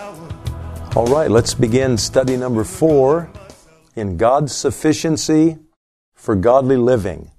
All right, let's begin study number 4 in God's sufficiency for godly living.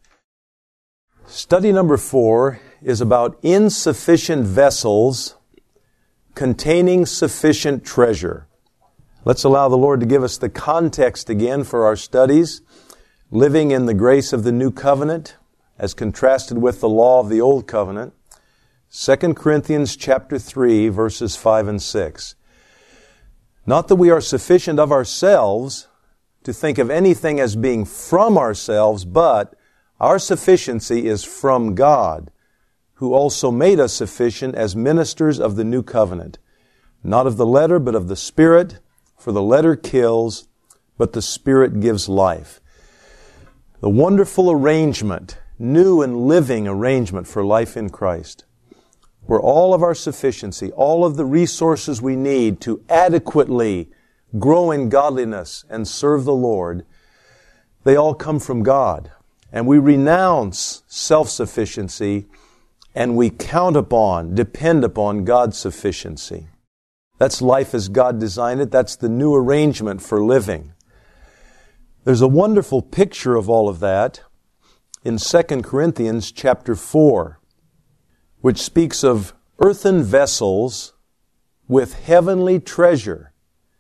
Study number 4 is about insufficient vessels containing sufficient treasure. Let's allow the Lord to give us the context again for our studies, living in the grace of the new covenant as contrasted with the law of the old covenant. 2 Corinthians chapter 3, verses 5 and 6. Not that we are sufficient of ourselves to think of anything as being from ourselves, but our sufficiency is from God, who also made us sufficient as ministers of the new covenant, not of the letter, but of the Spirit, for the letter kills, but the Spirit gives life. The wonderful arrangement, new and living arrangement for life in Christ, where all of our sufficiency, all of the resources we need to adequately grow in godliness and serve the Lord, they all come from God. And we renounce self-sufficiency and we depend upon God's sufficiency. That's life as God designed it. That's the new arrangement for living. There's a wonderful picture of all of that in 2 Corinthians chapter 4. Which speaks of earthen vessels with heavenly treasure.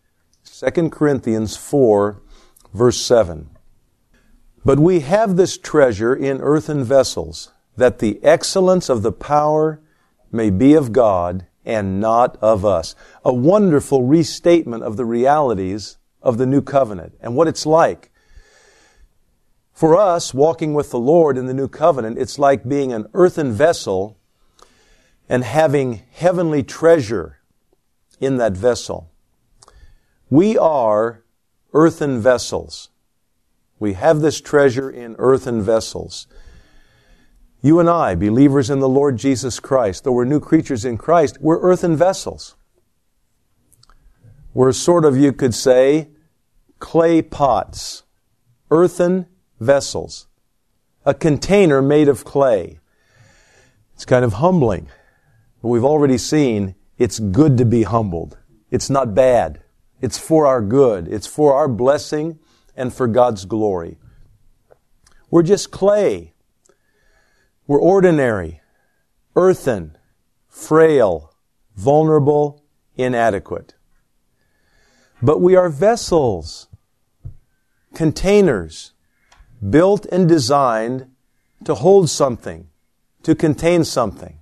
2 Corinthians 4, verse 7. But we have this treasure in earthen vessels, that the excellence of the power may be of God and not of us. A wonderful restatement of the realities of the new covenant and what it's like. For us, walking with the Lord in the new covenant, it's like being an earthen vessel and having heavenly treasure in that vessel. We are earthen vessels. We have this treasure in earthen vessels. You and I, believers in the Lord Jesus Christ, though we're new creatures in Christ, we're earthen vessels. We're sort of, you could say, clay pots. Earthen vessels. A container made of clay. It's kind of humbling. But we've already seen it's good to be humbled. It's not bad. It's for our good. It's for our blessing and for God's glory. We're just clay. We're ordinary, earthen, frail, vulnerable, inadequate. But we are vessels, containers, built and designed to hold something, to contain something.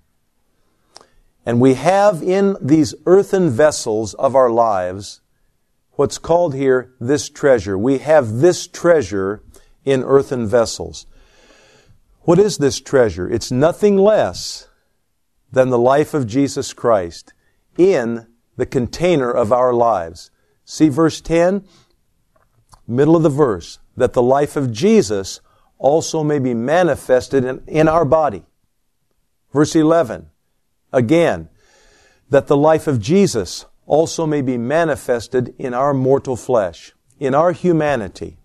And we have in these earthen vessels of our lives what's called here this treasure. We have this treasure in earthen vessels. What is this treasure? It's nothing less than the life of Jesus Christ in the container of our lives. See verse 10? Middle of the verse. That the life of Jesus also may be manifested in our body. Verse 11. Again, that the life of Jesus also may be manifested in our mortal flesh, in our humanity.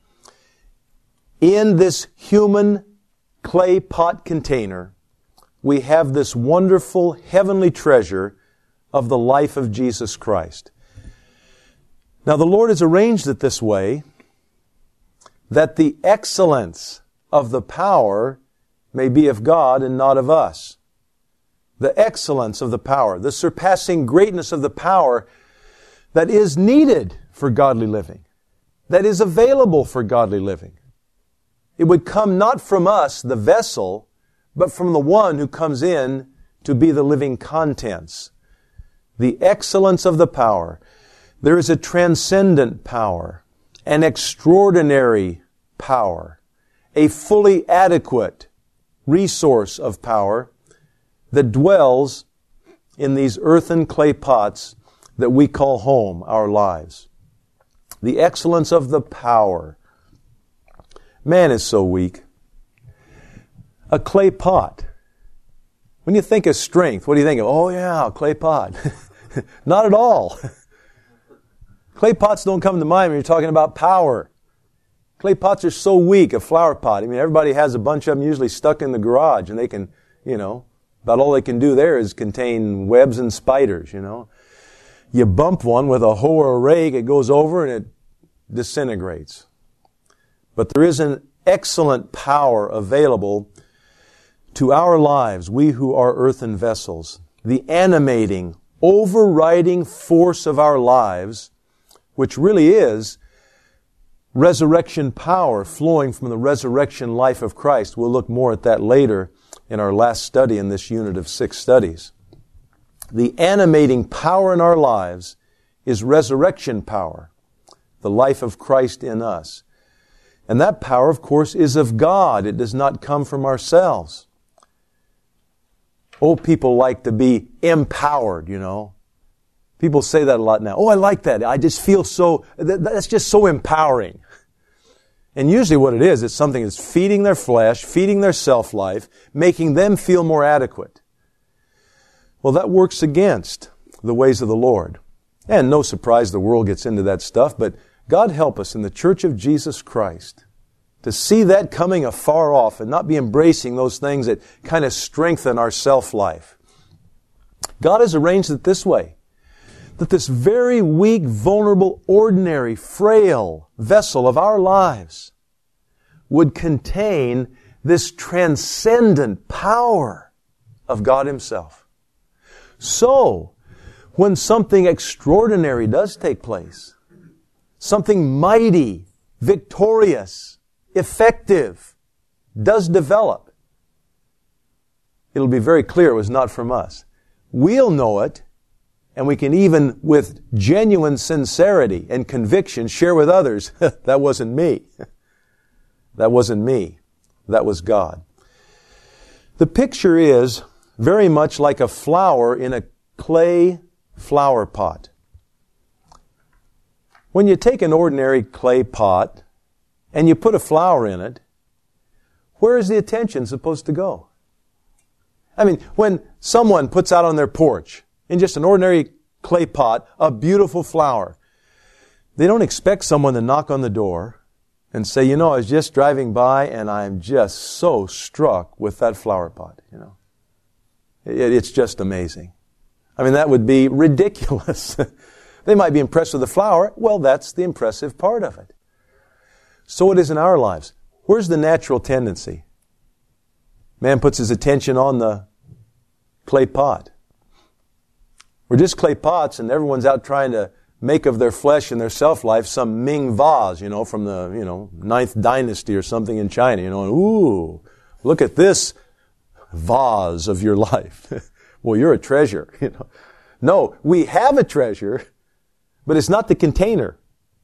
In this human clay pot container, we have this wonderful heavenly treasure of the life of Jesus Christ. Now the Lord has arranged it this way that the excellence of the power may be of God and not of us. The excellence of the power, the surpassing greatness of the power that is needed for godly living, that is available for godly living. It would come not from us, the vessel, but from the one who comes in to be the living contents. The excellence of the power. There is a transcendent power, an extraordinary power, a fully adequate resource of power that dwells in these earthen clay pots that we call home, our lives. The excellence of the power. Man is so weak. A clay pot. When you think of strength, what do you think of? Oh yeah, a clay pot. Not at all. Clay pots don't come to mind when you're talking about power. Clay pots are so weak, a flower pot. I mean, everybody has a bunch of them usually stuck in the garage, and they can, about all they can do there is contain webs and spiders, You bump one with a hoe or a rake, it goes over and it disintegrates. But there is an excellent power available to our lives, we who are earthen vessels. The animating, overriding force of our lives, which really is resurrection power flowing from the resurrection life of Christ. We'll look more at that later in our last study in this unit of 6 studies. The animating power in our lives is resurrection power, the life of Christ in us. And that power, of course, is of God. It does not come from ourselves. Old people like to be empowered, you know. People say that a lot now. Oh, I like that. I just feel so, that's just so empowering. And usually what it is, it's something that's feeding their flesh, feeding their self-life, making them feel more adequate. Well, that works against the ways of the Lord. And no surprise the world gets into that stuff, but God help us in the Church of Jesus Christ to see that coming afar off and not be embracing those things that kind of strengthen our self-life. God has arranged it this way, that this very weak, vulnerable, ordinary, frail vessel of our lives would contain this transcendent power of God Himself. So, when something extraordinary does take place, something mighty, victorious, effective does develop, it'll be very clear it was not from us. We'll know it, and we can even, with genuine sincerity and conviction, share with others, that wasn't me. That wasn't me. That was God. The picture is very much like a flower in a clay flower pot. When you take an ordinary clay pot and you put a flower in it, where is the attention supposed to go? I mean, when someone puts out on their porch, in just an ordinary clay pot, a beautiful flower, they don't expect someone to knock on the door and say, you know, I was just driving by and I'm just so struck with that flower pot, you know. It's just amazing. I mean, that would be ridiculous. They might be impressed with the flower. Well, that's the impressive part of it. So it is in our lives. Where's the natural tendency? Man puts his attention on the clay pot. We're just clay pots and everyone's out trying to make of their flesh and their self-life some Ming vase, you know, from the, 9th dynasty or something in China, and ooh, look at this vase of your life. Well, you're a treasure, No, we have a treasure, but it's not the container.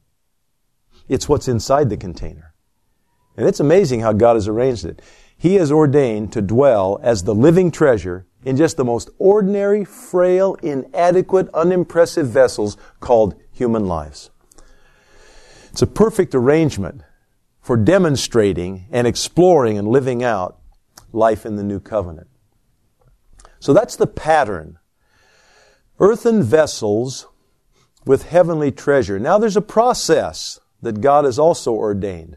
It's what's inside the container. And it's amazing how God has arranged it. He has ordained to dwell as the living treasure in just the most ordinary, frail, inadequate, unimpressive vessels called human lives. It's a perfect arrangement for demonstrating and exploring and living out life in the new covenant. So that's the pattern. Earthen vessels with heavenly treasure. Now there's a process that God has also ordained.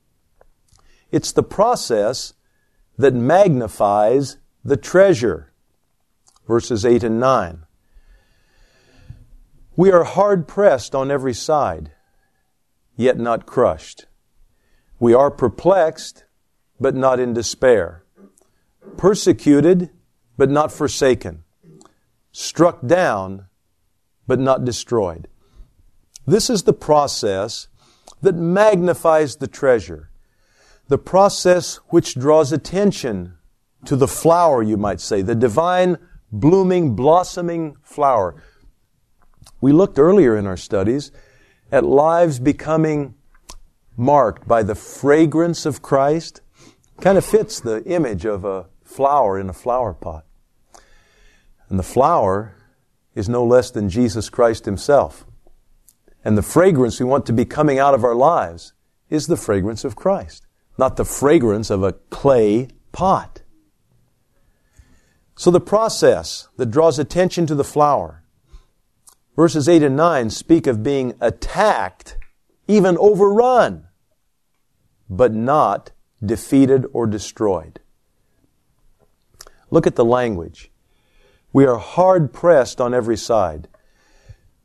It's the process that magnifies the treasure. Verses 8 and 9. We are hard pressed on every side, yet not crushed. We are perplexed, but not in despair. Persecuted, but not forsaken. Struck down, but not destroyed. This is the process that magnifies the treasure. The process which draws attention to the flower, you might say, the divine, blooming, blossoming flower. We looked earlier in our studies at lives becoming marked by the fragrance of Christ. Kind of fits the image of a flower in a flower pot. And the flower is no less than Jesus Christ Himself. And the fragrance we want to be coming out of our lives is the fragrance of Christ, not the fragrance of a clay pot. So the process that draws attention to the flower. Verses 8 and 9 speak of being attacked, even overrun, but not defeated or destroyed. Look at the language. We are hard pressed on every side.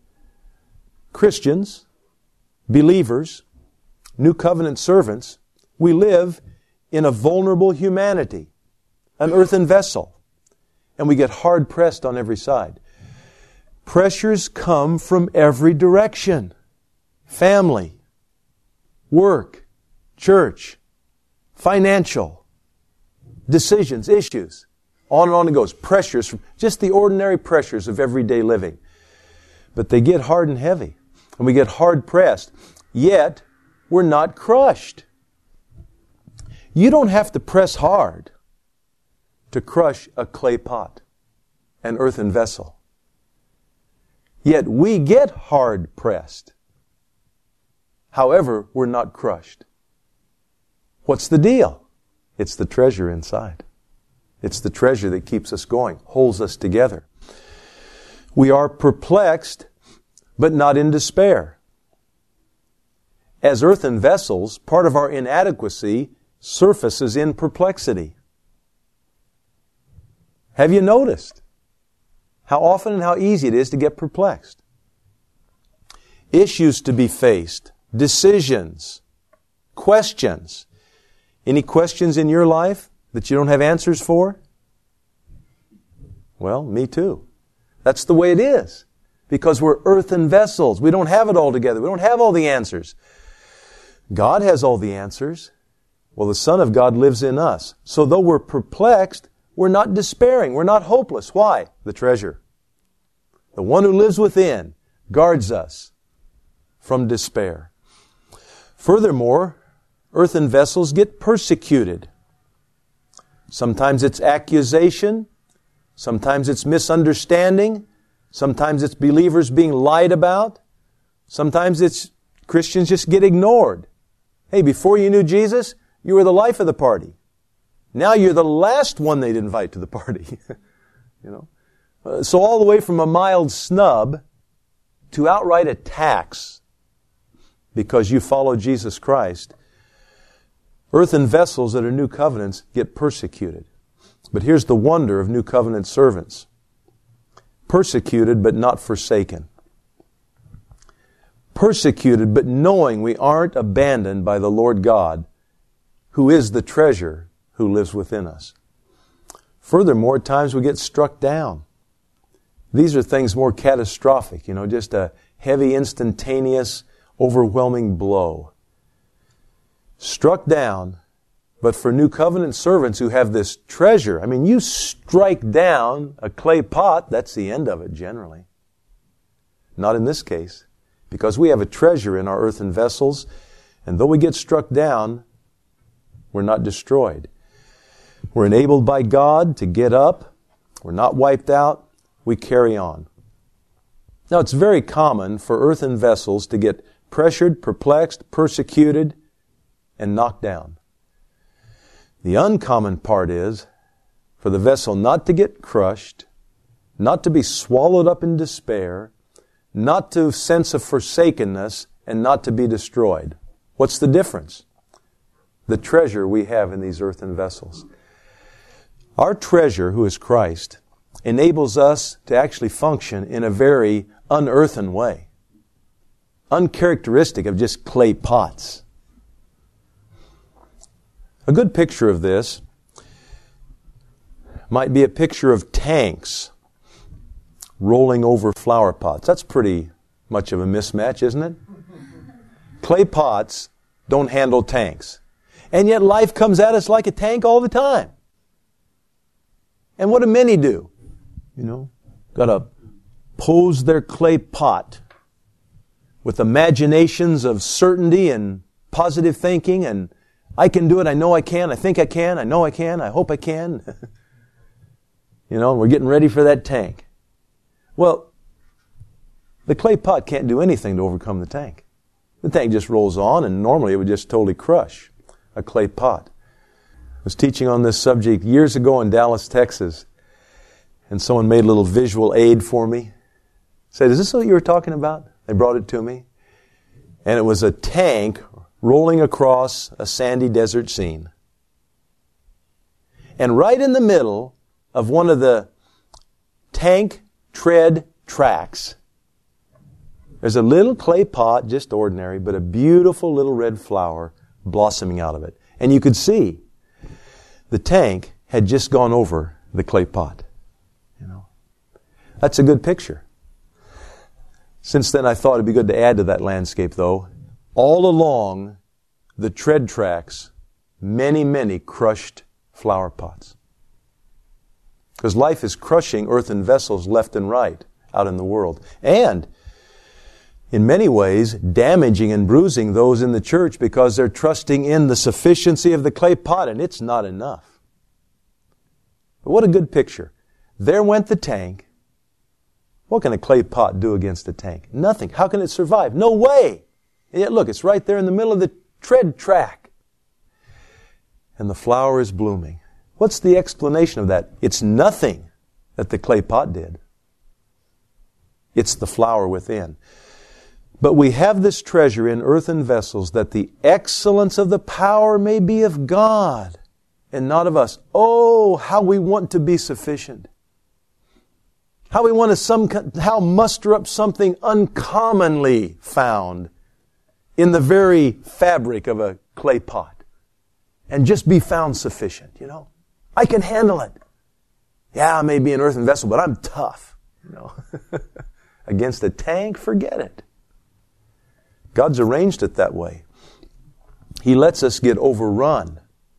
Christians, believers, New Covenant servants, we live in a vulnerable humanity, an earthen vessel, and we get hard pressed on every side. Pressures come from every direction. Family, work, church, financial, decisions, issues. On and on it goes. Pressures, from just the ordinary pressures of everyday living. But they get hard and heavy. And we get hard pressed. Yet, we're not crushed. You don't have to press hard to crush a clay pot, an earthen vessel. Yet we get hard pressed. However, we're not crushed. What's the deal? It's the treasure inside. It's the treasure that keeps us going, holds us together. We are perplexed, but not in despair. As earthen vessels, part of our inadequacy surfaces in perplexity. Have you noticed how often and how easy it is to get perplexed? Issues to be faced, decisions, questions. Any questions in your life that you don't have answers for? Well, me too. That's the way it is. Because we're earthen vessels. We don't have it all together. We don't have all the answers. God has all the answers. Well, the Son of God lives in us. So though we're perplexed, we're not despairing. We're not hopeless. Why? The treasure. The one who lives within guards us from despair. Furthermore, earthen vessels get persecuted. Sometimes it's accusation. Sometimes it's misunderstanding. Sometimes it's believers being lied about. Sometimes it's Christians just get ignored. Hey, before you knew Jesus, you were the life of the party. Now you're the last one they'd invite to the party. So all the way from a mild snub to outright attacks because you follow Jesus Christ. Earthen vessels that are new covenants get persecuted. But here's the wonder of new covenant servants. Persecuted but not forsaken. Persecuted but knowing we aren't abandoned by the Lord God, who is the treasure who lives within us. Furthermore, at times we get struck down. These are things more catastrophic, just a heavy, instantaneous, overwhelming blow. Struck down, but for new covenant servants who have this treasure, you strike down a clay pot, that's the end of it generally. Not in this case, because we have a treasure in our earthen vessels, and though we get struck down, we're not destroyed. We're enabled by God to get up. We're not wiped out. We carry on. Now, it's very common for earthen vessels to get pressured, perplexed, persecuted, and knocked down. The uncommon part is for the vessel not to get crushed, not to be swallowed up in despair, not to sense of forsakenness, and not to be destroyed. What's the difference? The treasure we have in these earthen vessels. Our treasure, who is Christ, enables us to actually function in a very unearthen way. Uncharacteristic of just clay pots. A good picture of this might be a picture of tanks rolling over flower pots. That's pretty much of a mismatch, isn't it? Clay pots don't handle tanks. And yet life comes at us like a tank all the time. And what do many do? Got to pose their clay pot with imaginations of certainty and positive thinking and I can do it, I know I can, I think I can, I know I can, I hope I can. We're getting ready for that tank. Well, the clay pot can't do anything to overcome the tank. The tank just rolls on and normally it would just totally crush a clay pot. I was teaching on this subject years ago in Dallas, Texas, and someone made a little visual aid for me. Said, is this what you were talking about? They brought it to me. And it was a tank rolling across a sandy desert scene. And right in the middle of one of the tank tread tracks There's a little clay pot, just ordinary, but a beautiful little red flower blossoming out of it. And you could see the tank had just gone over the clay pot. You know, that's a good picture. Since then, I thought it'd be good to add to that landscape, though. All along the tread tracks, many crushed flower pots. Because life is crushing earthen vessels left and right out in the world. And in many ways, damaging and bruising those in the church because they're trusting in the sufficiency of the clay pot, and it's not enough. But what a good picture. There went the tank. What can a clay pot do against a tank? Nothing. How can it survive? No way! And yet look, it's right there in the middle of the tread track. And the flower is blooming. What's the explanation of that? It's nothing that the clay pot did. It's the flower within. But we have this treasure in earthen vessels that the excellence of the power may be of God and not of us. Oh, how we want to be sufficient. How we want to somehow muster up something uncommonly found in the very fabric of a clay pot and just be found sufficient, you know. I can handle it. Yeah, I may be an earthen vessel, but I'm tough, you know. Against a tank, forget it. God's arranged it that way. He lets us get overrun,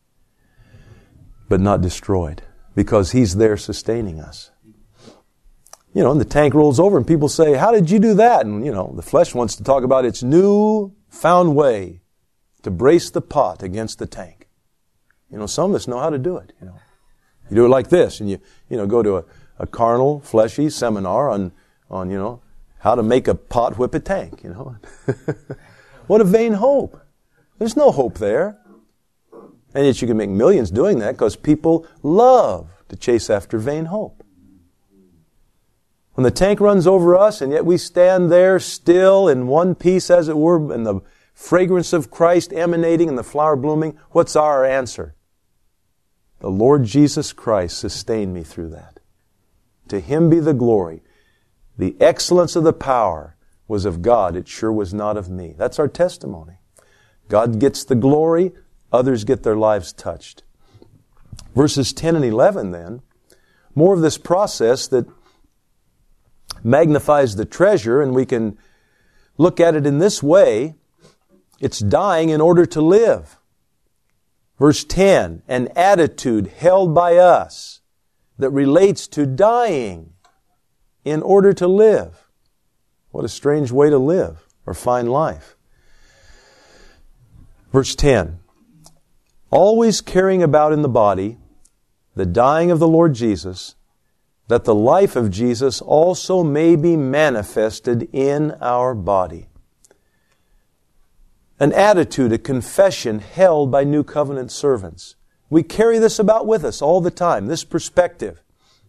but not destroyed, because He's there sustaining us. You know, and the tank rolls over and people say, how did you do that? And, you know, the flesh wants to talk about its new found way to brace the pot against the tank. You know, some of us know how to do it, you know. You do it like this, and you go to a carnal, fleshy seminar on, you know, how to make a pot whip a tank, you know. What a vain hope. There's no hope there. And yet you can make millions doing that because people love to chase after vain hope. When the tank runs over us and yet we stand there still in one piece, as it were, and the fragrance of Christ emanating and the flower blooming, what's our answer? The Lord Jesus Christ sustained me through that. To Him be the glory. The excellence of the power was of God. It sure was not of me. That's our testimony. God gets the glory. Others get their lives touched. Verses 10 and 11 then, more of this process that magnifies the treasure, and we can look at it in this way. It's dying in order to live. Verse 10, an attitude held by us that relates to dying in order to live. What a strange way to live or find life. Verse 10, always carrying about in the body the dying of the Lord Jesus, that the life of Jesus also may be manifested in our body. An attitude, a confession held by New Covenant servants. We carry this about with us all the time, this perspective.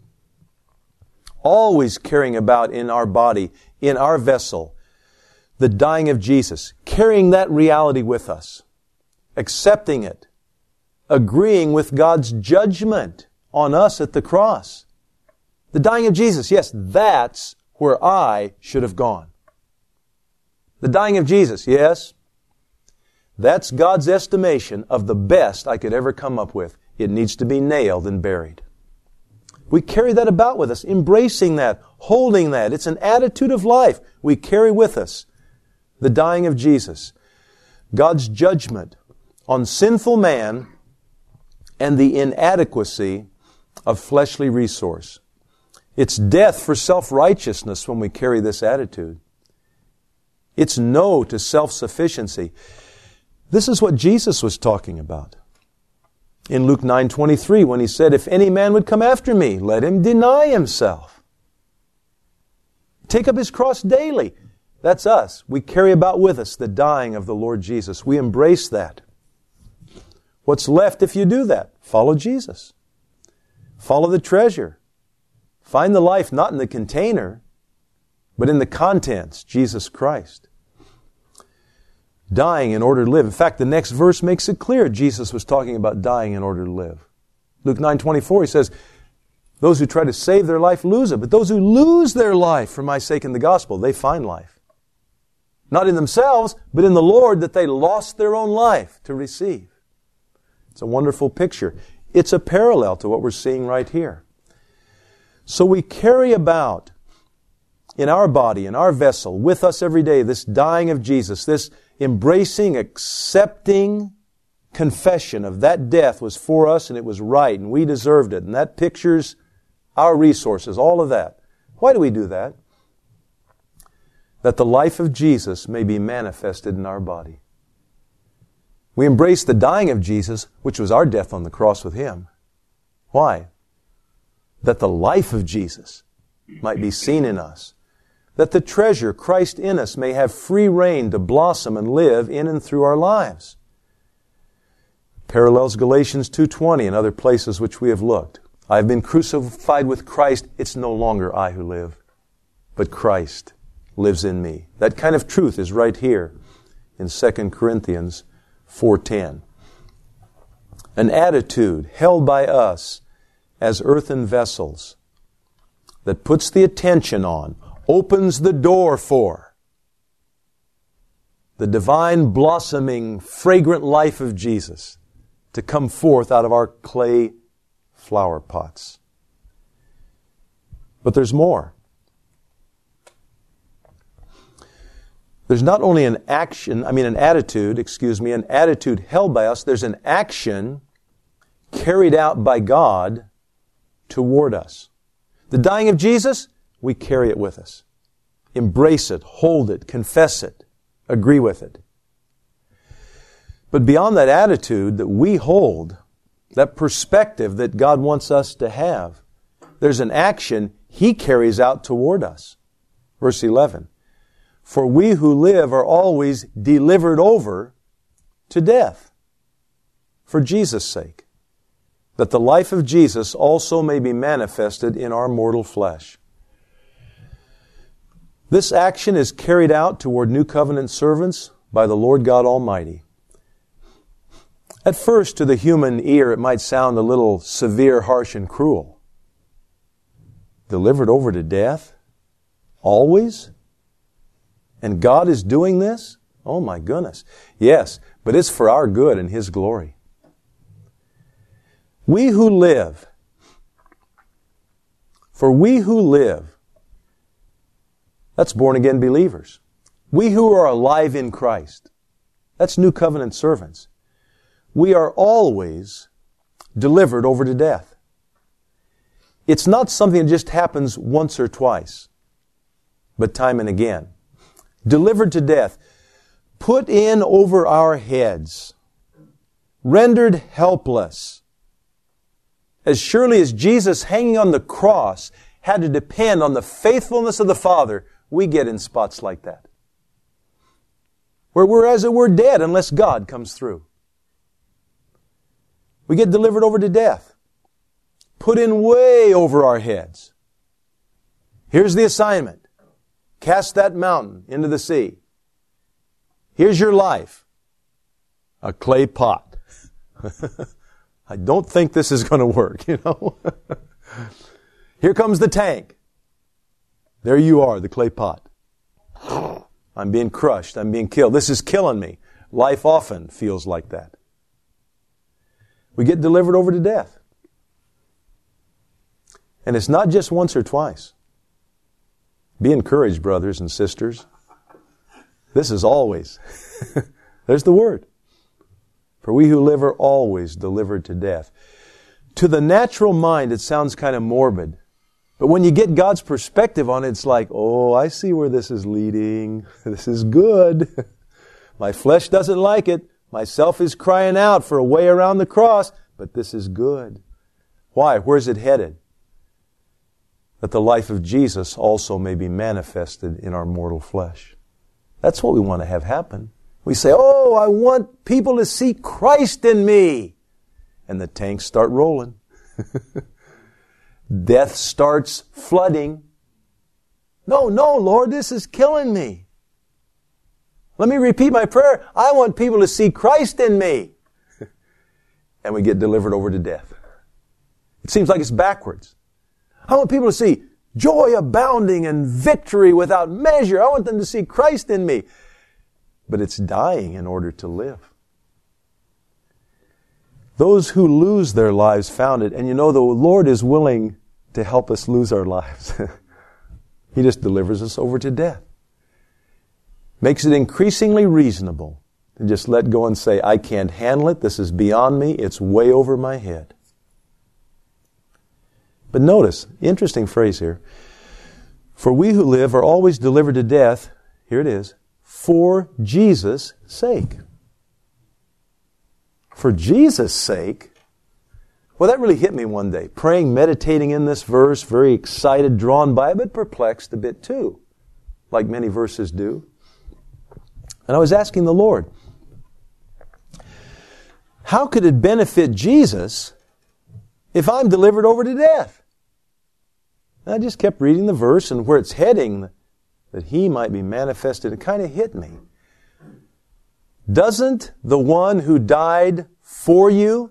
Always carrying about in our body, in our vessel, the dying of Jesus. Carrying that reality with us. Accepting it. Agreeing with God's judgment on us at the cross. The dying of Jesus, yes, that's where I should have gone. The dying of Jesus, yes, that's God's estimation of the best I could ever come up with. It needs to be nailed and buried. We carry that about with us, embracing that, holding that. It's an attitude of life we carry with us. The dying of Jesus. God's judgment on sinful man and the inadequacy of fleshly resource. It's death for self-righteousness when we carry this attitude. It's no to self-sufficiency. This is what Jesus was talking about. In Luke 9:23, when He said, if any man would come after me, let him deny himself. Take up his cross daily. That's us. We carry about with us the dying of the Lord Jesus. We embrace that. What's left if you do that? Follow Jesus. Follow the treasure. Find the life not in the container, but in the contents, Jesus Christ. Dying in order to live. In fact, the next verse makes it clear Jesus was talking about dying in order to live. Luke 9:24, He says, those who try to save their life lose it, but those who lose their life for my sake in the gospel, they find life. Not in themselves, but in the Lord, that they lost their own life to receive. It's a wonderful picture. It's a parallel to what we're seeing right here. So we carry about in our body, in our vessel, with us every day, this dying of Jesus, this embracing, accepting confession of that death was for us and it was right and we deserved it. And that pictures our resources, all of that. Why do we do that? That the life of Jesus may be manifested in our body. We embrace the dying of Jesus, which was our death on the cross with Him. Why? That the life of Jesus might be seen in us. That the treasure, Christ in us, may have free rein to blossom and live in and through our lives. Parallels Galatians 2:20 and other places which we have looked. I have been crucified with Christ. It's no longer I who live, but Christ lives in me. That kind of truth is right here in 2 Corinthians 4:10. An attitude held by us as earthen vessels that puts the attention on, opens the door for the divine, blossoming, fragrant life of Jesus to come forth out of our clay flower pots. But there's more. There's not only an attitude held by us, there's an action carried out by God toward us. The dying of Jesus, we carry it with us. Embrace it, hold it, confess it, agree with it. But beyond that attitude that we hold, that perspective that God wants us to have, there's an action He carries out toward us. Verse 11. For we who live are always delivered over to death for Jesus' sake, that the life of Jesus also may be manifested in our mortal flesh. This action is carried out toward New Covenant servants by the Lord God Almighty. At first, to the human ear, it might sound a little severe, harsh, and cruel. Delivered over to death? Always? And God is doing this? Oh my goodness. Yes, but it's for our good and His glory. We who live, that's born-again believers. We who are alive in Christ, that's New Covenant servants. We are always delivered over to death. It's not something that just happens once or twice, but time and again. Delivered to death, put in over our heads, rendered helpless. As surely as Jesus hanging on the cross had to depend on the faithfulness of the Father, we get in spots like that. Where we're as it were dead unless God comes through. We get delivered over to death. Put in way over our heads. Here's the assignment. Cast that mountain into the sea. Here's your life. A clay pot. I don't think this is going to work, Here comes the tank. There you are, the clay pot. I'm being crushed. I'm being killed. This is killing me. Life often feels like that. We get delivered over to death. And it's not just once or twice. Be encouraged, brothers and sisters. This is always. There's the word. For we who live are always delivered to death. To the natural mind, it sounds kind of morbid. But when you get God's perspective on it, it's like, oh, I see where this is leading. This is good. My flesh doesn't like it. Myself is crying out for a way around the cross, but this is good. Why? Where's it headed? That the life of Jesus also may be manifested in our mortal flesh. That's what we want to have happen. We say, oh, I want people to see Christ in me. And the tanks start rolling. Death starts flooding. No, Lord, this is killing me. Let me repeat my prayer. I want people to see Christ in me. And we get delivered over to death. It seems like it's backwards. I want people to see joy abounding and victory without measure. I want them to see Christ in me. but it's dying in order to live. Those who lose their lives found it. And you know, the Lord is willing to help us lose our lives. He just delivers us over to death. Makes it increasingly reasonable to just let go and say, I can't handle it. This is beyond me. It's way over my head. But notice, interesting phrase here. For we who live are always delivered to death, here it is, for Jesus' sake. For Jesus' sake? Well, that really hit me one day. Praying, meditating in this verse, very excited, drawn by it, but perplexed a bit too, like many verses do. And I was asking the Lord, how could it benefit Jesus if I'm delivered over to death? And I just kept reading the verse, and where it's heading, that He might be manifested, it kind of hit me. Doesn't the one who died for you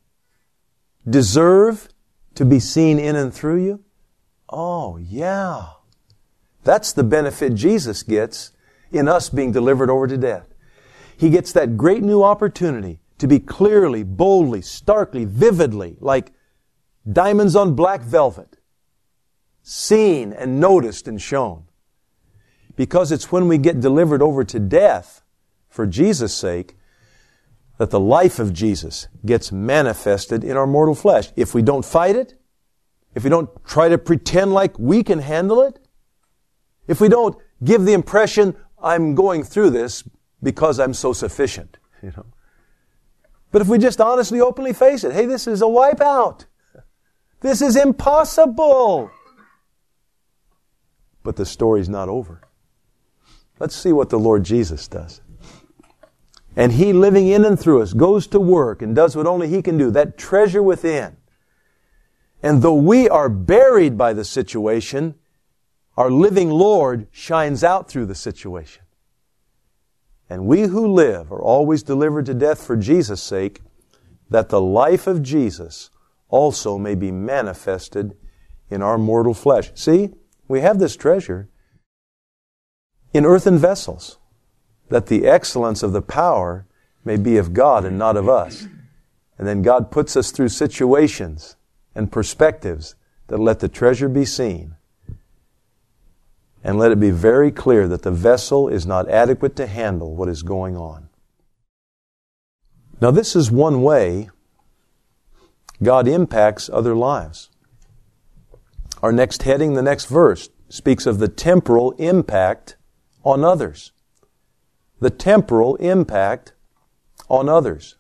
deserve to be seen in and through you? Oh, yeah. That's the benefit Jesus gets in us being delivered over to death. He gets that great new opportunity to be clearly, boldly, starkly, vividly, like diamonds on black velvet, seen and noticed and shown. Because it's when we get delivered over to death for Jesus' sake that the life of Jesus gets manifested in our mortal flesh. If we don't fight it, if we don't try to pretend like we can handle it, if we don't give the impression I'm going through this because I'm so sufficient, But if we just honestly, openly face it, hey, this is a wipeout. This is impossible. But the story's not over. Let's see what the Lord Jesus does. And He, living in and through us, goes to work and does what only He can do, that treasure within. And though we are buried by the situation, our living Lord shines out through the situation. And we who live are always delivered to death for Jesus' sake, that the life of Jesus also may be manifested in our mortal flesh. See, we have this treasure in earthen vessels, that the excellence of the power may be of God and not of us. And then God puts us through situations and perspectives that let the treasure be seen. And let it be very clear that the vessel is not adequate to handle what is going on. Now, this is one way God impacts other lives. Our next heading, the next verse, speaks of the temporal impact on others. The temporal impact on others.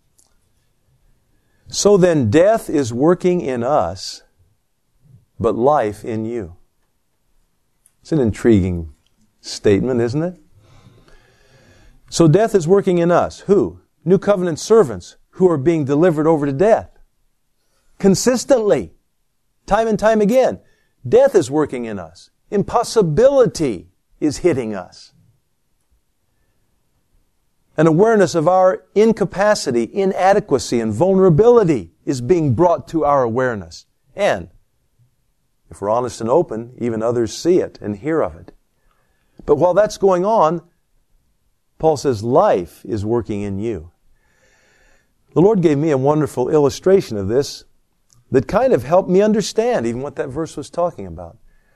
So then, death is working in us, but life in you. It's an intriguing statement, isn't it? So death is working in us. Who? New covenant servants who are being delivered over to death. Consistently. Time and time again. Death is working in us. Impossibility is hitting us. An awareness of our incapacity, inadequacy, and vulnerability is being brought to our awareness. And if we're honest and open, even others see it and hear of it. But while that's going on, Paul says life is working in you. The Lord gave me a wonderful illustration of this that kind of helped me understand even what that verse was talking about.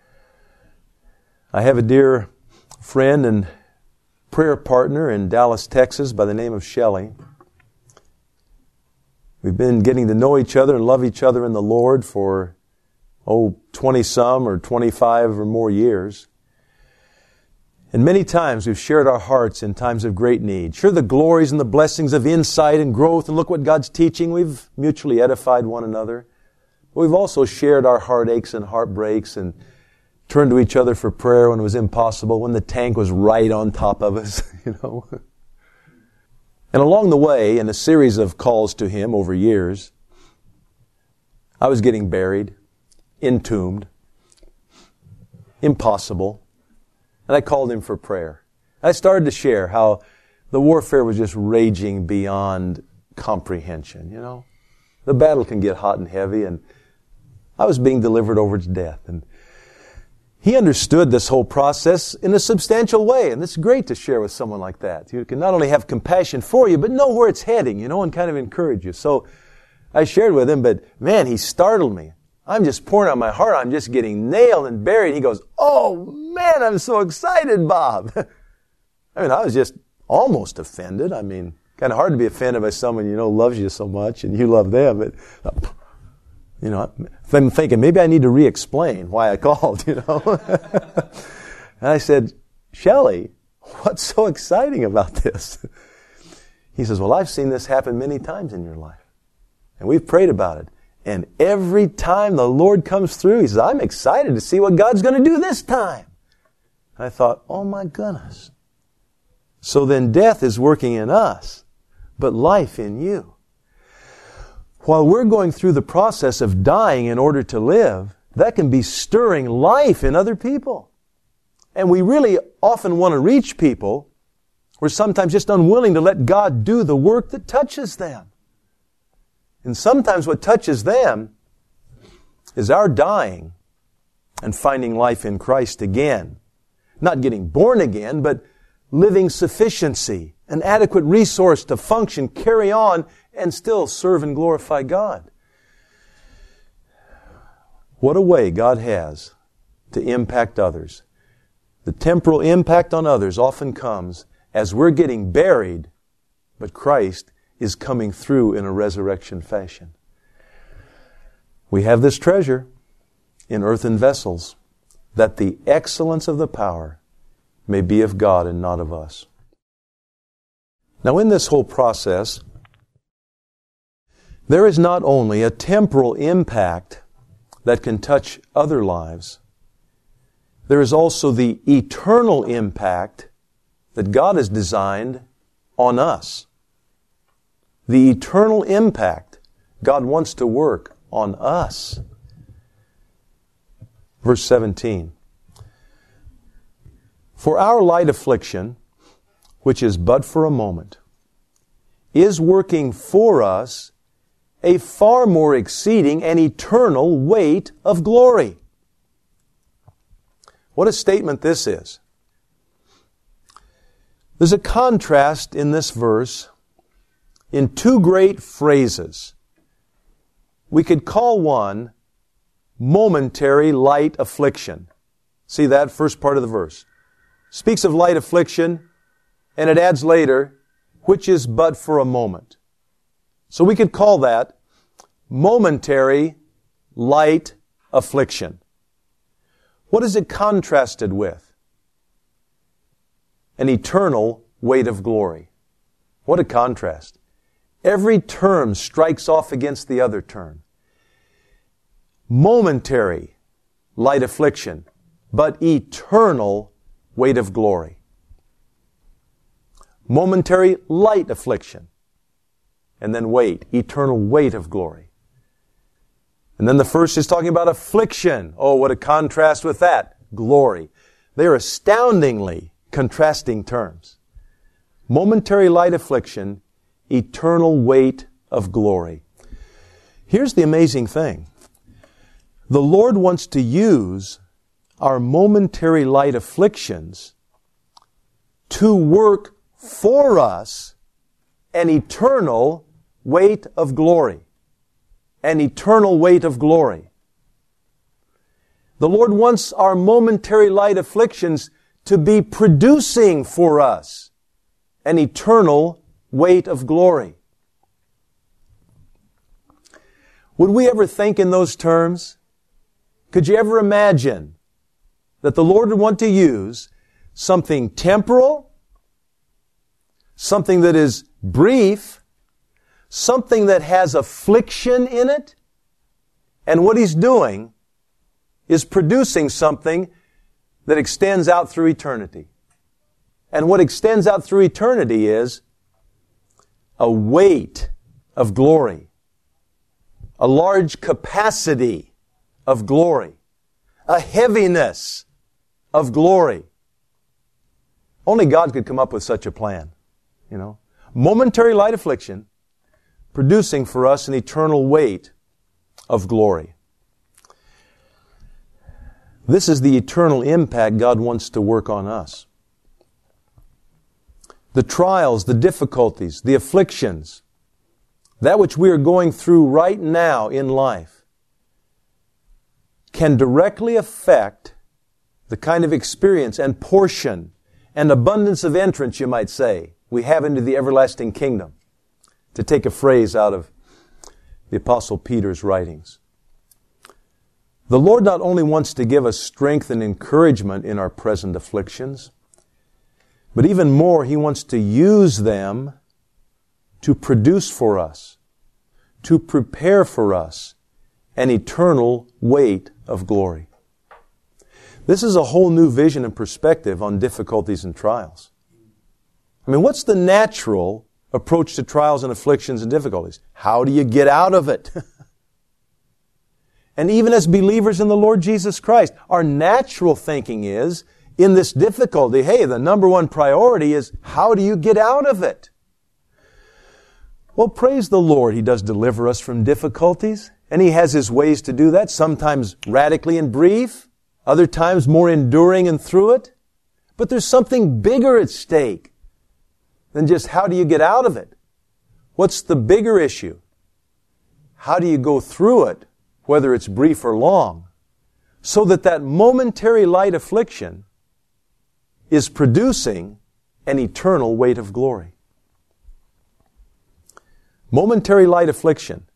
I have a dear friend and prayer partner in Dallas, Texas by the name of Shelley. We've been getting to know each other and love each other in the Lord for 20-some or 25 or more years. And many times we've shared our hearts in times of great need. Sure, the glories and the blessings of insight and growth, and look what God's teaching. We've mutually edified one another. But we've also shared our heartaches and heartbreaks and turned to each other for prayer when it was impossible, when the tank was right on top of us, And along the way, in a series of calls to him over years, I was getting buried, entombed, impossible. And I called him for prayer. I started to share how the warfare was just raging beyond comprehension, The battle can get hot and heavy, and I was being delivered over to death. And He understood this whole process in a substantial way, and it's great to share with someone like that. You can not only have compassion for you, but know where it's heading, and kind of encourage you. So I shared with him, but man, he startled me. I'm just pouring out my heart. I'm just getting nailed and buried. He goes, "Oh man, I'm so excited, Bob." I was just almost offended. Kind of hard to be offended by someone loves you so much and you love them. But, I'm thinking maybe I need to re-explain why I called, And I said, "Shelley, what's so exciting about this?" He says, "Well, I've seen this happen many times in your life. And we've prayed about it. And every time the Lord comes through," he says, "I'm excited to see what God's going to do this time." And I thought, oh my goodness. So then death is working in us, but life in you. While we're going through the process of dying in order to live, that can be stirring life in other people. And we really often want to reach people. We're sometimes just unwilling to let God do the work that touches them. And sometimes what touches them is our dying and finding life in Christ again. Not getting born again, but living sufficiency, an adequate resource to function, carry on, and still serve and glorify God. What a way God has to impact others. The temporal impact on others often comes as we're getting buried, but Christ is coming through in a resurrection fashion. We have this treasure in earthen vessels, that the excellence of the power may be of God and not of us. Now, in this whole process, there is not only a temporal impact that can touch other lives, there is also the eternal impact that God has designed on us. The eternal impact God wants to work on us. Verse 17. For our light affliction, which is but for a moment, is working for us a far more exceeding and eternal weight of glory. What a statement this is. There's a contrast in this verse in two great phrases. We could call one momentary light affliction. See that first part of the verse. Speaks of light affliction, and it adds later, which is but for a moment. So we could call that momentary light affliction. What is it contrasted with? An eternal weight of glory. What a contrast. Every term strikes off against the other term. Momentary light affliction, but eternal weight of glory. Momentary light affliction, and then eternal weight of glory. And then the first is talking about affliction. Oh, what a contrast with that. Glory. They are astoundingly contrasting terms. Momentary light affliction, eternal weight of glory. Here's the amazing thing. The Lord wants to use our momentary light afflictions to work for us an eternal weight of glory. An eternal weight of glory. The Lord wants our momentary light afflictions to be producing for us an eternal weight of glory. Would we ever think in those terms? Could you ever imagine that the Lord would want to use something temporal, something that is brief, something that has affliction in it, and what He's doing is producing something that extends out through eternity. And what extends out through eternity is a weight of glory, a large capacity of glory, a heaviness of glory. Only God could come up with such a plan, Momentary light affliction, producing for us an eternal weight of glory. This is the eternal impact God wants to work on us. The trials, the difficulties, the afflictions, that which we are going through right now in life can directly affect the kind of experience and portion and abundance of entrance, you might say, we have into the everlasting kingdom, to take a phrase out of the Apostle Peter's writings. The Lord not only wants to give us strength and encouragement in our present afflictions, but even more, He wants to use them to produce for us, to prepare for us an eternal weight of glory. This is a whole new vision and perspective on difficulties and trials. I mean, what's the natural approach to trials and afflictions and difficulties? How do you get out of it? And even as believers in the Lord Jesus Christ, our natural thinking is, in this difficulty, hey, the number one priority is, how do you get out of it? Well, praise the Lord, He does deliver us from difficulties, and He has His ways to do that, sometimes radically and brief, other times more enduring and through it. But there's something bigger at stake than just how do you get out of it. What's the bigger issue? How do you go through it, whether it's brief or long, so that that momentary light affliction is producing an eternal weight of glory. Momentary light affliction.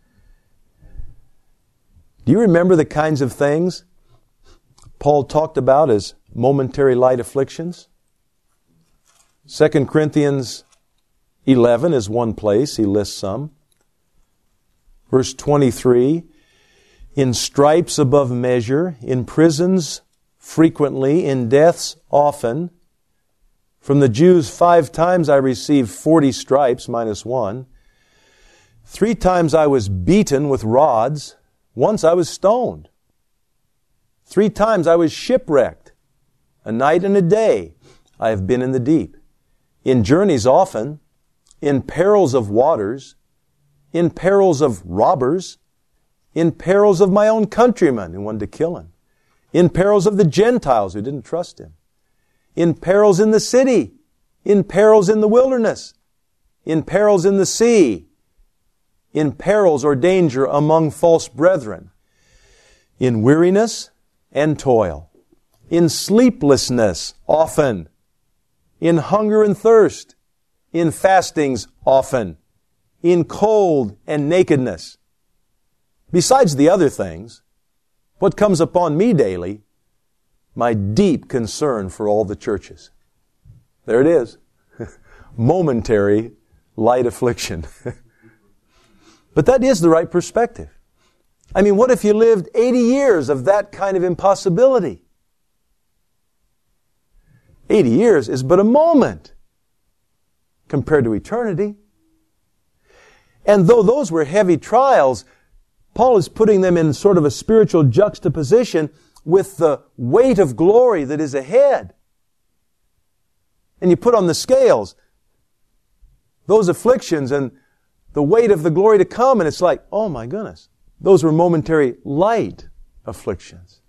Do you remember the kinds of things Paul talked about as momentary light afflictions? 2 Corinthians 11 is one place. He lists some. Verse 23, in stripes above measure, in prisons frequently, in deaths often. From the Jews 5 times I received 40 stripes, minus 1. 3 times I was beaten with rods. Once I was stoned. 3 times I was shipwrecked. A night and a day I have been in the deep. In journeys often, in perils of waters, in perils of robbers, in perils of my own countrymen who wanted to kill Him, in perils of the Gentiles who didn't trust Him, in perils in the city, in perils in the wilderness, in perils in the sea, in perils or danger among false brethren, in weariness and toil, in sleeplessness often, in hunger and thirst, in fastings often, in cold and nakedness. Besides the other things, what comes upon me daily? My deep concern for all the churches. There it is. Momentary light affliction. But that is the right perspective. I mean, what if you lived 80 years of that kind of impossibility? 80 years is but a moment compared to eternity. And though those were heavy trials, Paul is putting them in sort of a spiritual juxtaposition with the weight of glory that is ahead. And you put on the scales those afflictions and the weight of the glory to come, and it's like, oh my goodness, those were momentary light afflictions.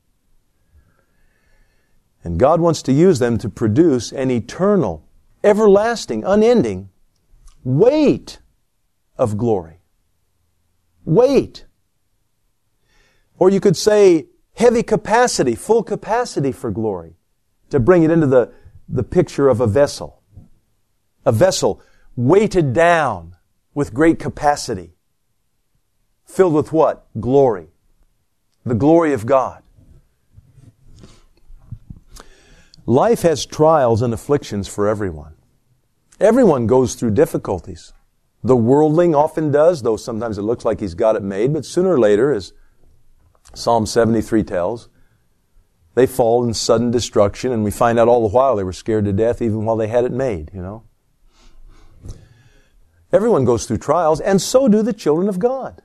And God wants to use them to produce an eternal, everlasting, unending weight of glory. Weight. Or you could say heavy capacity, full capacity for glory, to bring it into the picture of a vessel. A vessel weighted down with great capacity. Filled with what? Glory. The glory of God. Life has trials and afflictions for everyone. Everyone goes through difficulties. The worldling often does, though sometimes it looks like he's got it made, but sooner or later, as Psalm 73 tells, they fall in sudden destruction, and we find out all the while they were scared to death even while they had it made, you know. Everyone goes through trials, and so do the children of God.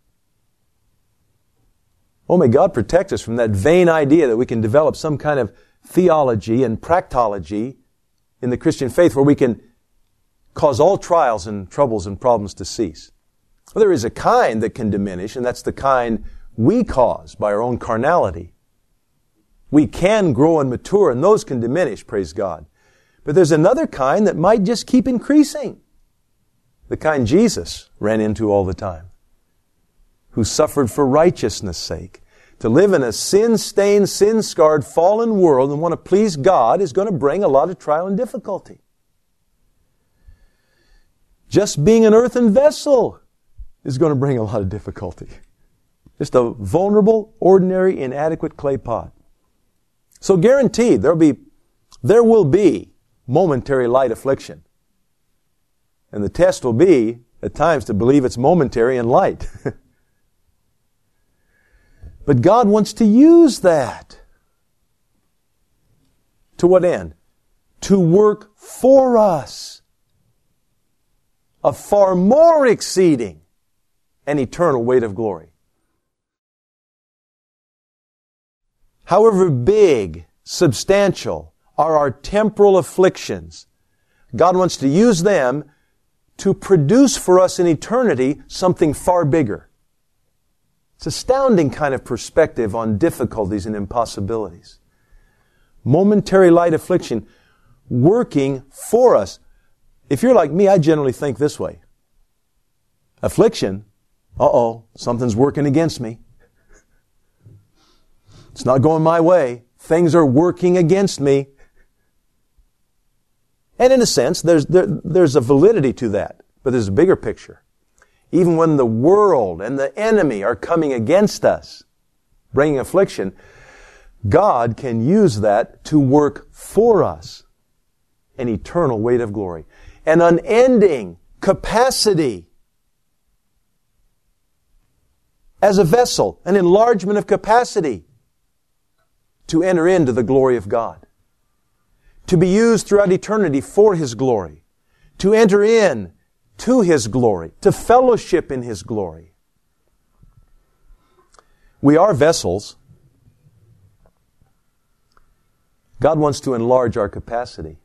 Oh, may God protect us from that vain idea that we can develop some kind of theology and practology in the Christian faith where we can cause all trials and troubles and problems to cease. Well, there is a kind that can diminish, and that's the kind we cause by our own carnality. We can grow and mature, and those can diminish, praise God. But there's another kind that might just keep increasing. The kind Jesus ran into all the time. Who suffered for righteousness' sake. To live in a sin-stained, sin-scarred, fallen world and want to please God is going to bring a lot of trial and difficulty. Just being an earthen vessel is going to bring a lot of difficulty. Just a vulnerable, ordinary, inadequate clay pot. So guaranteed, there will be momentary light affliction. And the test will be, at times, to believe it's momentary and light. But God wants to use that. To what end? To work for us. A far more exceeding and eternal weight of glory. However big, substantial are our temporal afflictions, God wants to use them to produce for us in eternity something far bigger. It's astounding kind of perspective on difficulties and impossibilities. Momentary light affliction working for us. If you're like me, I generally think this way. Affliction, something's working against me. It's not going my way. Things are working against me. And in a sense, there's a validity to that. But there's a bigger picture. Even when the world and the enemy are coming against us, bringing affliction, God can use that to work for us an eternal weight of glory. An unending capacity as a vessel, an enlargement of capacity to enter into the glory of God. To be used throughout eternity for His glory. To enter in to His glory. To fellowship in His glory. We are vessels. God wants to enlarge our capacity.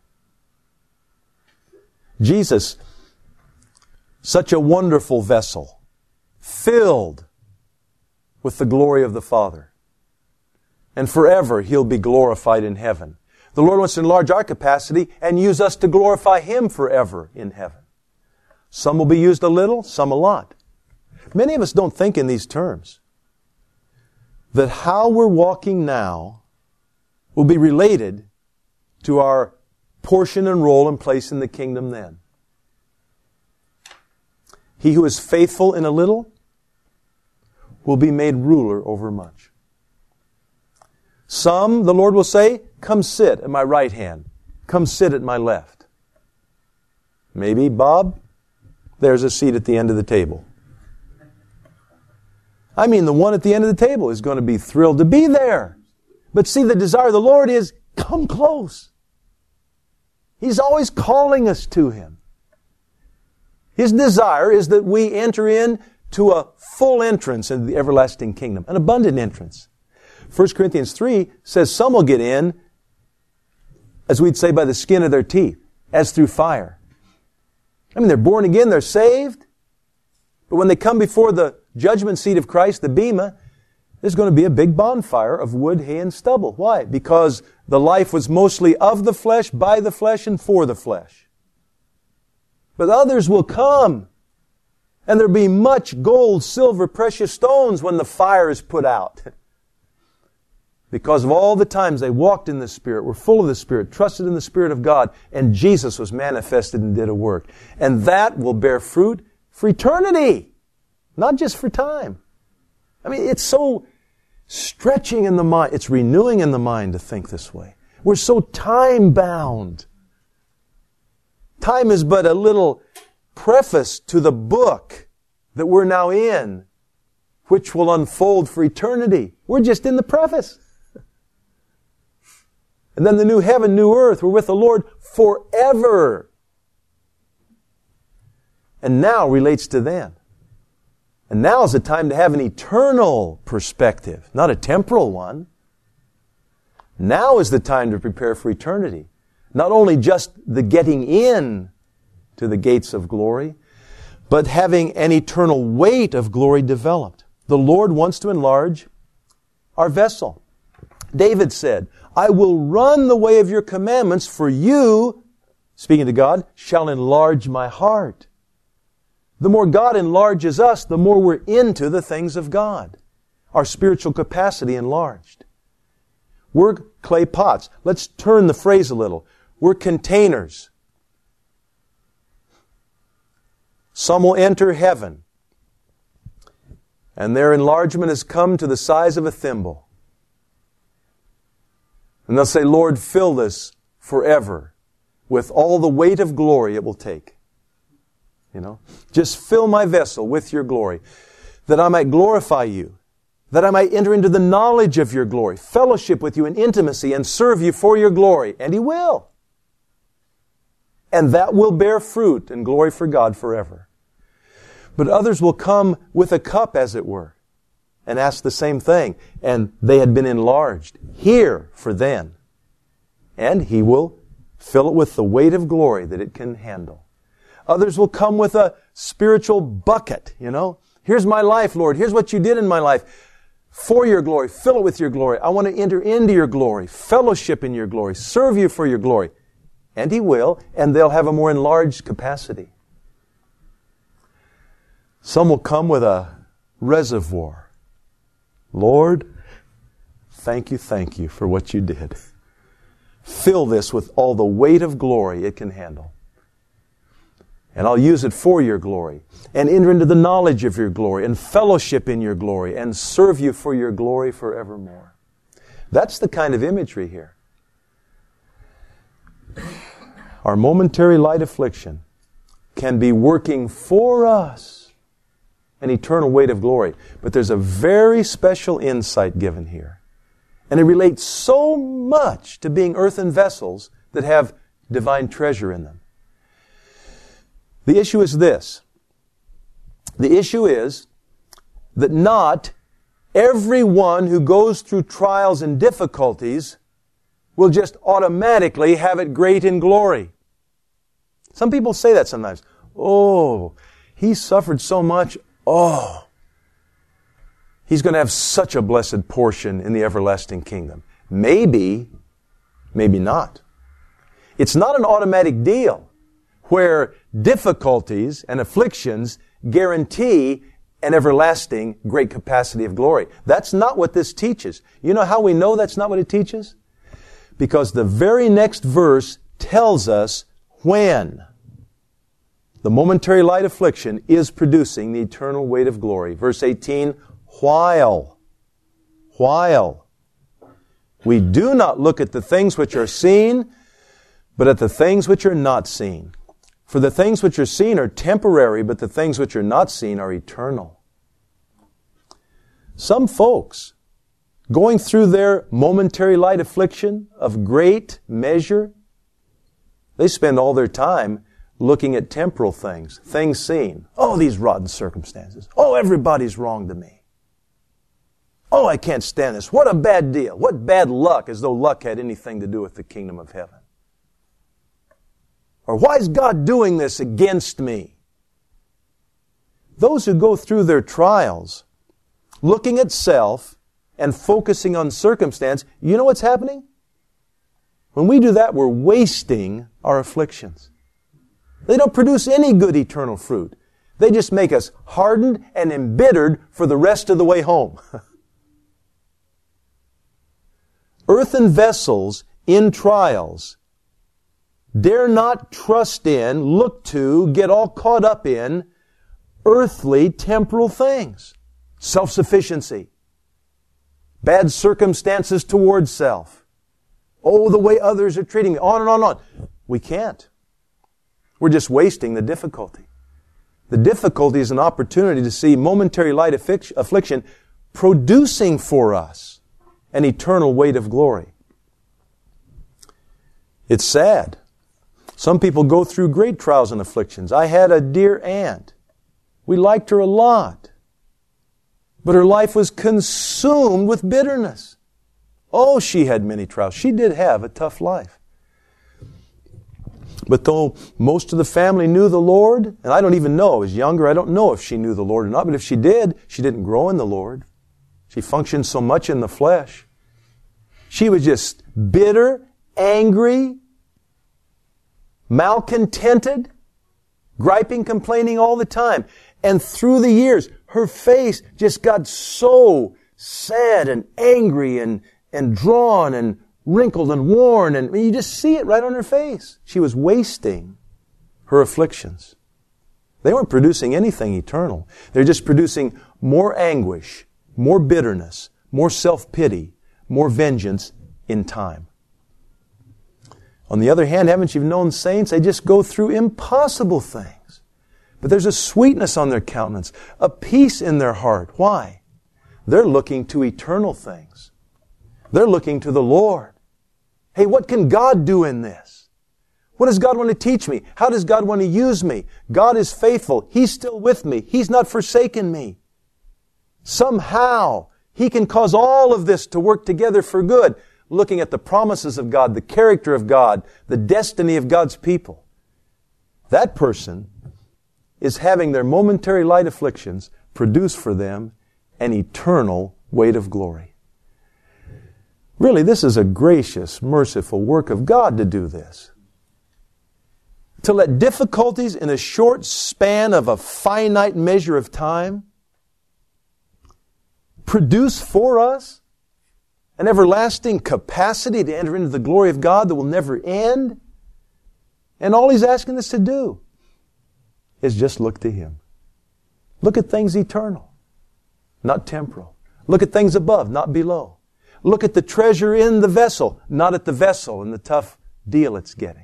Jesus, such a wonderful vessel, filled with the glory of the Father. And forever He'll be glorified in heaven. The Lord wants to enlarge our capacity and use us to glorify Him forever in heaven. Some will be used a little, some a lot. Many of us don't think in these terms. That how we're walking now will be related to our portion and role and place in the kingdom then. He who is faithful in a little will be made ruler over much. Some, the Lord will say, come sit at my right hand. Come sit at my left. Maybe, Bob, there's a seat at the end of the table. I mean, the one at the end of the table is going to be thrilled to be there. But see, the desire of the Lord is, come close. He's always calling us to Him. His desire is that we enter in to a full entrance into the everlasting kingdom, an abundant entrance. 1 Corinthians 3 says some will get in, as we'd say, by the skin of their teeth, as through fire. I mean, they're born again, they're saved. But when they come before the judgment seat of Christ, the bema, there's going to be a big bonfire of wood, hay, and stubble. Why? Because the life was mostly of the flesh, by the flesh, and for the flesh. But others will come, and there'll be much gold, silver, precious stones when the fire is put out. Because of all the times they walked in the Spirit, were full of the Spirit, trusted in the Spirit of God, and Jesus was manifested and did a work. And that will bear fruit for eternity, not just for time. I mean, it's so stretching in the mind. It's renewing in the mind to think this way. We're so time-bound. Time is but a little preface to the book that we're now in, which will unfold for eternity. We're just in the preface. And then the new heaven, new earth, we're with the Lord forever. And now relates to then. And now is the time to have an eternal perspective, not a temporal one. Now is the time to prepare for eternity. Not only just the getting in to the gates of glory, but having an eternal weight of glory developed. The Lord wants to enlarge our vessel. David said, I will run the way of your commandments, for you, speaking to God, shall enlarge my heart. The more God enlarges us, the more we're into the things of God. Our spiritual capacity enlarged. We're clay pots. Let's turn the phrase a little. We're containers. Some will enter heaven, and their enlargement has come to the size of a thimble. And they'll say, Lord, fill this forever with all the weight of glory it will take. Just fill my vessel with your glory, that I might glorify you, that I might enter into the knowledge of your glory, fellowship with you in intimacy, and serve you for your glory. And He will. And that will bear fruit and glory for God forever. But others will come with a cup, as it were, and ask the same thing. And they had been enlarged here for then. And He will fill it with the weight of glory that it can handle. Others will come with a spiritual bucket, Here's my life, Lord. Here's what you did in my life. For your glory. Fill it with your glory. I want to enter into your glory. Fellowship in your glory. Serve you for your glory. And He will. And they'll have a more enlarged capacity. Some will come with a reservoir. Lord, thank you for what you did. Fill this with all the weight of glory it can handle. And I'll use it for your glory. And enter into the knowledge of your glory. And fellowship in your glory. And serve you for your glory forevermore. That's the kind of imagery here. Our momentary light affliction can be working for us an eternal weight of glory. But there's a very special insight given here. And it relates so much to being earthen vessels that have divine treasure in them. The issue is this. The issue is that not everyone who goes through trials and difficulties will just automatically have it great in glory. Some people say that sometimes. Oh, he suffered so much. Oh, he's going to have such a blessed portion in the everlasting kingdom. Maybe, maybe not. It's not an automatic deal where difficulties and afflictions guarantee an everlasting great capacity of glory. That's not what this teaches. You know how we know that's not what it teaches? Because the very next verse tells us when the momentary light affliction is producing the eternal weight of glory. Verse 18, while we do not look at the things which are seen, but at the things which are not seen. For the things which are seen are temporary, but the things which are not seen are eternal. Some folks, going through their momentary light affliction of great measure, they spend all their time looking at temporal things seen. Oh, these rotten circumstances. Oh, everybody's wrong to me. Oh, I can't stand this. What a bad deal. What bad luck, as though luck had anything to do with the kingdom of heaven. Or why is God doing this against me? Those who go through their trials, looking at self and focusing on circumstance, you know what's happening? When we do that, we're wasting our afflictions. They don't produce any good eternal fruit. They just make us hardened and embittered for the rest of the way home. Earthen vessels in trials dare not trust in, look to, get all caught up in earthly, temporal things. Self-sufficiency. Bad circumstances towards self. Oh, the way others are treating me. On and on and on. We can't. We're just wasting the difficulty. The difficulty is an opportunity to see momentary light affliction producing for us an eternal weight of glory. It's sad. Some people go through great trials and afflictions. I had a dear aunt. We liked her a lot. But her life was consumed with bitterness. Oh, she had many trials. She did have a tough life. But though most of the family knew the Lord, and I don't even know, I was younger, I don't know if she knew the Lord or not, but if she did, she didn't grow in the Lord. She functioned so much in the flesh. She was just bitter, angry, malcontented, griping, complaining all the time. And through the years, her face just got so sad and angry and drawn and wrinkled and worn. And you just see it right on her face. She was wasting her afflictions. They weren't producing anything eternal. They're just producing more anguish, more bitterness, more self-pity, more vengeance in time. On the other hand, haven't you known saints? They just go through impossible things. But there's a sweetness on their countenance, a peace in their heart. Why? They're looking to eternal things. They're looking to the Lord. Hey, what can God do in this? What does God want to teach me? How does God want to use me? God is faithful. He's still with me. He's not forsaken me. Somehow, He can cause all of this to work together for good. Looking at the promises of God, the character of God, the destiny of God's people. That person is having their momentary light afflictions produce for them an eternal weight of glory. Really, this is a gracious, merciful work of God to do this. To let difficulties in a short span of a finite measure of time produce for us an everlasting capacity to enter into the glory of God that will never end. And all He's asking us to do is just look to Him. Look at things eternal, not temporal. Look at things above, not below. Look at the treasure in the vessel, not at the vessel and the tough deal it's getting.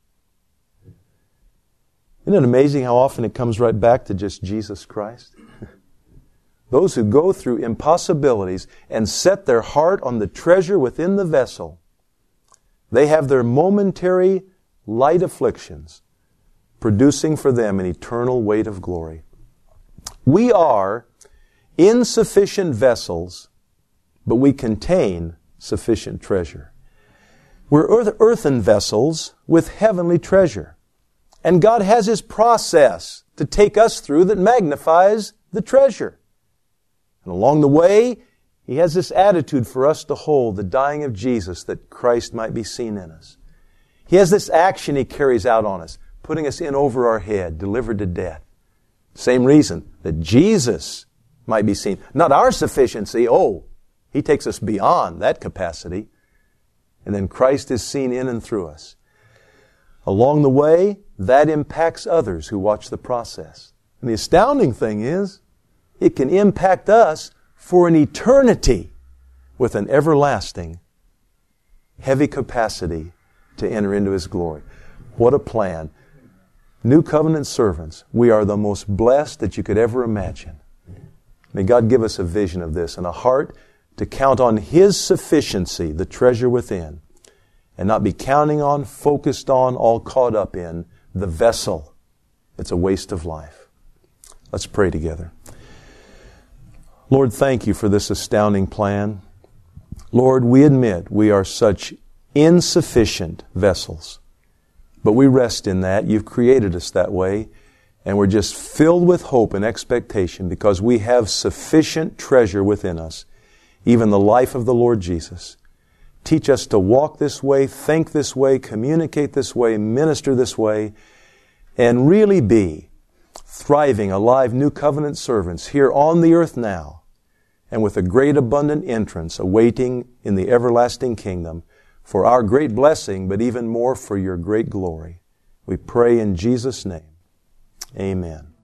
Isn't it amazing how often it comes right back to just Jesus Christ? Those who go through impossibilities and set their heart on the treasure within the vessel, they have their momentary light afflictions producing for them an eternal weight of glory. We are insufficient vessels, but we contain sufficient treasure. We're earthen vessels with heavenly treasure. And God has His process to take us through that magnifies the treasure. And along the way, He has this attitude for us to hold, the dying of Jesus, that Christ might be seen in us. He has this action He carries out on us, putting us in over our head, delivered to death. Same reason, that Jesus might be seen. Not our sufficiency. Oh, He takes us beyond that capacity. And then Christ is seen in and through us. Along the way, that impacts others who watch the process. And the astounding thing is, it can impact us for an eternity with an everlasting, heavy capacity to enter into His glory. What a plan. New covenant servants, we are the most blessed that you could ever imagine. May God give us a vision of this and a heart to count on His sufficiency, the treasure within, and not be counting on, focused on, all caught up in the vessel. It's a waste of life. Let's pray together. Lord, thank You for this astounding plan. Lord, we admit we are such insufficient vessels, but we rest in that. You've created us that way, and we're just filled with hope and expectation because we have sufficient treasure within us, even the life of the Lord Jesus. Teach us to walk this way, think this way, communicate this way, minister this way, and really be thriving, alive, new covenant servants here on the earth now, and with a great abundant entrance awaiting in the everlasting kingdom for our great blessing, but even more for Your great glory. We pray in Jesus' name. Amen.